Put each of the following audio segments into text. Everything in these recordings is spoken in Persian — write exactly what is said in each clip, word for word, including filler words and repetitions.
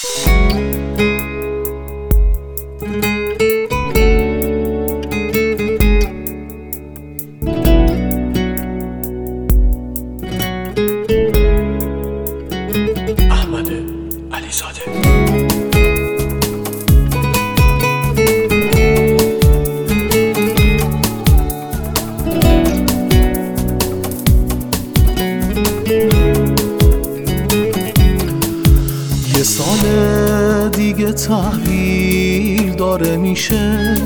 احمد علیزاده. یه سال دیگه تحویل داره میشه،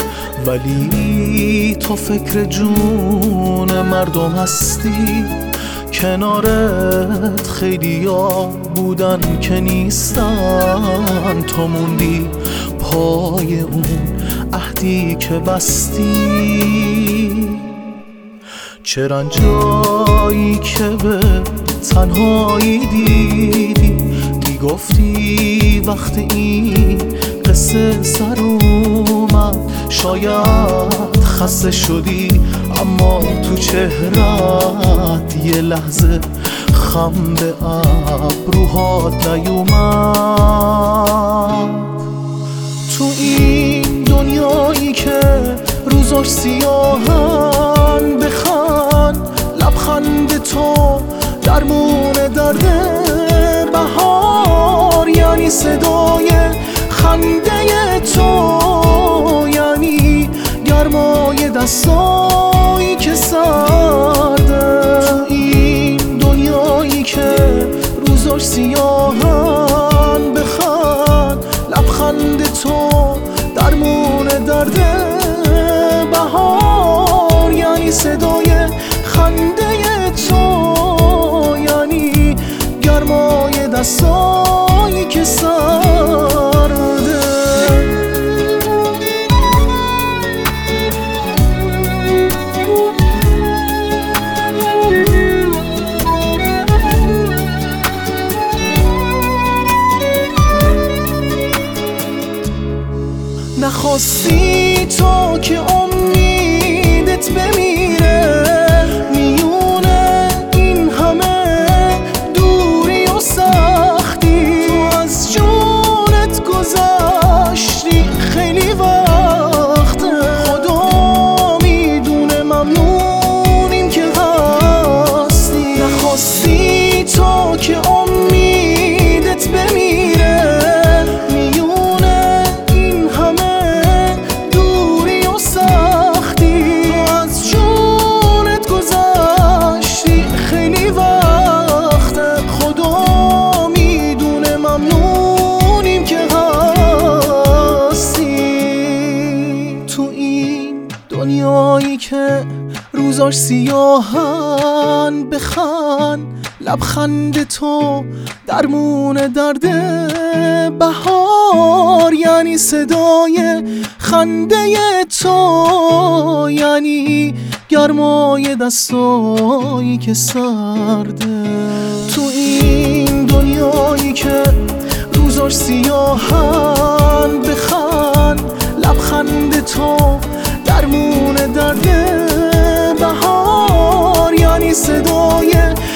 ولی تو فکر جون مردم هستی. کنارت خیلیا بودن که نیستن، تو موندی پای اون عهدی که بستی. چرا جایی که به تنهایی دیدی میگفتی وقتی این قصه سر اومد شاید خسته شدی، اما تو چهرت یه لحظه خم به ابروهات نیومد. تو این دنیایی که روزاش سیاهن، بخند لبخند تو درمون درده. بهار یعنی صدای خنده تو، یعنی گرمای دستایی که سرده. تو این دنیایی که روزاش سیاهن، بخند لبخند تو درمون درده. بهار یعنی صدای خنده تو، یعنی گرمای دستایی که سرده. نخواستی تو که امیدت بمیره میونه این همه دوری و سختی. تو از جونت گذشتی خیلی وقته، خدا میدونه ممنونیم که هستی. نخواستی تو که امیدت بمیره دنیایی که روزاش سیاهن. بخند لبخند تو درمون درده. بهار یعنی صدای خنده تو، یعنی گرمای دستایی که سرده. تو این دنیایی که روزاش سیاهن، بخند لبخند تو درمون درده. بهار یعنی صدای